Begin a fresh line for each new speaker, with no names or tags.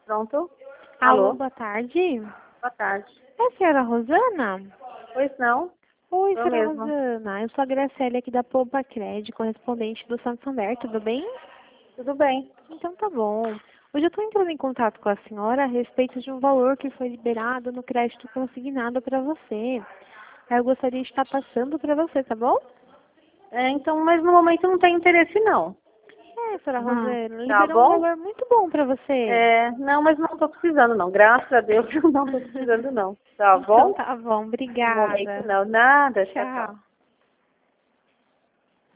Pronto?
Alô,
Alô?
boa tarde.
Boa tarde.
É a senhora Rosana?
Pois não?
Oi,
Eu
senhora
mesma.
Rosana. Eu sou a Graciele aqui da Poupa Cred, correspondente do Santo Santander, tudo bem?
Tudo bem.
Então tá bom. Hoje eu estou entrando em contato com a senhora a respeito de um valor que foi liberado no crédito consignado para você. Aí eu gostaria de estar passando para você, tá bom?
Então, mas no momento não tem interesse não.
É, senhora Rosana,
Tá
liberou um
bom?
valor muito bom para você.
Não, mas não tô precisando não. Graças a Deus eu não tô precisando não. Tá
Então
bom?
tá bom,
No momento
obrigada.
não. Nada. Tchau, tchau.
Tchau.